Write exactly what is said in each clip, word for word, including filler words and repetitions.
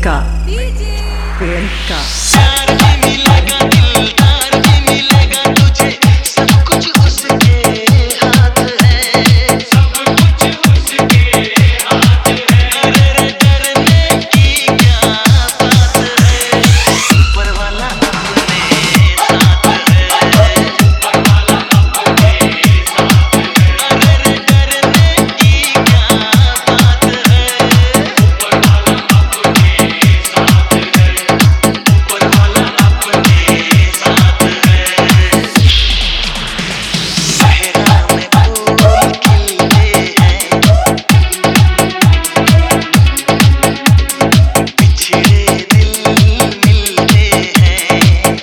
प्रियंका प्रियंका प्यार भी मिलेगा दिलदार भी मिलेगा तुझे सब कुछ उसके हाथ है सब कुछ उसके हाथ है अरे डरने की क्या बात है ऊपर वाला अपने साथ है ऊपर वाला अपने साथ है अरे डरने की क्या बात है ऊपर वाला अपने साथ है ऊपर वाला अपने साथ है सहरा में फूल खिलते हैं बिछड़े दिल मिलते हैं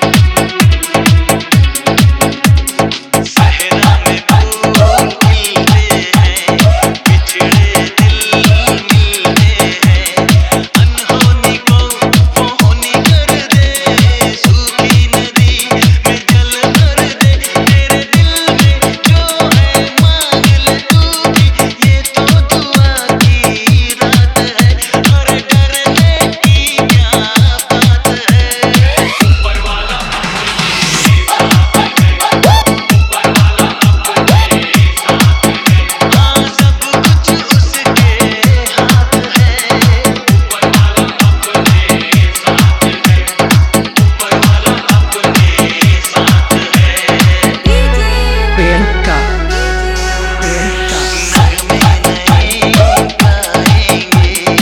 सहरा में फूल खिलते हैं बिछड़े दिल मिलते हैं अनहोनी को वो होनी कर दे सूखी नदी में जल भर दे तेरे दिल में जो है मांग ले तू भी ये तो दुआ की रात है और डरने की क्या बात है ऊपर वाला अपने साथ है ऊपर वाला अपने साथ है हाँ सब कुछ उसके हाथ है ऊपर वाला अपने साथ है ऊपर वाला अपने साथ है प्रियंका प्रियंका नगमे नए गाएंगे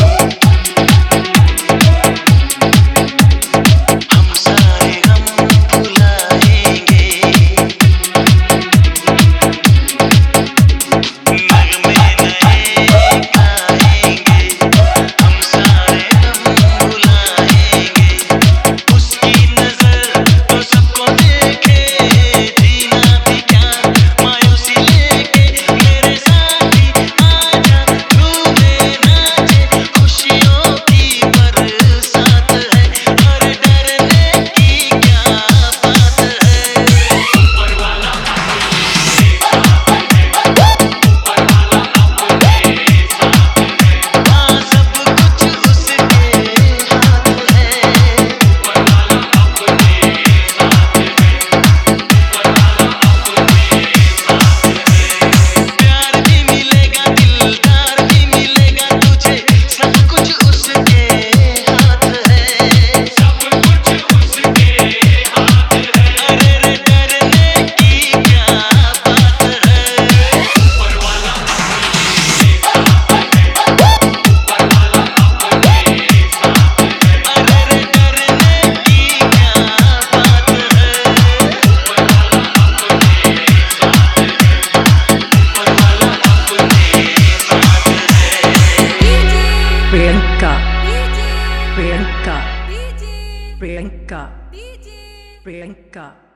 हम सारे गम भुलाएंगे नगमे नए गाएंगे हम सारे गम भुलाएंगे उसकी नजर तो सबको देखे जीना भी क्या मायूसी लेके मेरे साथी आजा झूमे नाचे खुशियों की बरसात है और डरने की क्या बात है ऊपर वाला अपने साथ है ऊपर वाला अपने साथ है हाँ सब कुछ उसके हाथ है ऊपर वाला अपने साथ है ऊपर वाला अपने साथ है प्यार भी मिलेगा दिलदार भी मिलेगा तुझे सब कुछ उसके हाथ है सब कुछ उसके हाथ है अरे डरने की क्या बात है ऊपर वाला अपने साथ है ऊपर वाला अपने साथ है अरे डरने की क्या बात है ऊपर वाला अपने साथ है ऊपर वाला अपने साथ है प्रियंका प्रियंका प्रियंका प्रियंका